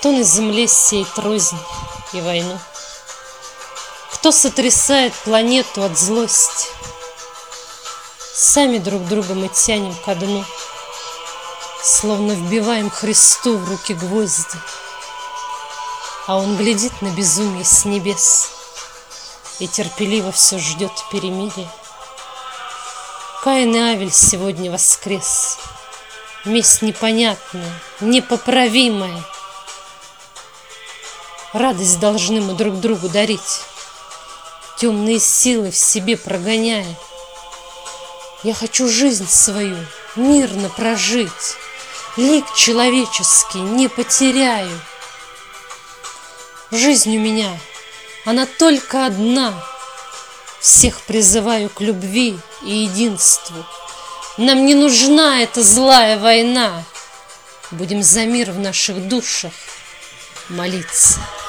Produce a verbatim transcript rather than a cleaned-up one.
Кто на земле сеет рознь и войну? Кто сотрясает планету от злости? Сами друг друга мы тянем ко дну, словно вбиваем Христу в руки гвозди. А Он глядит на безумие с небес и терпеливо все ждет перемирия. Каин и Авель сегодня воскрес. Месть непонятная, непоправимая. Радость должны мы друг другу дарить, темные силы в себе прогоняя. Я хочу жизнь свою мирно прожить, лик человеческий не потеряю. Жизнь у меня, она только одна. Всех призываю к любви и единству. Нам не нужна эта злая война. Будем за мир в наших душах молиться.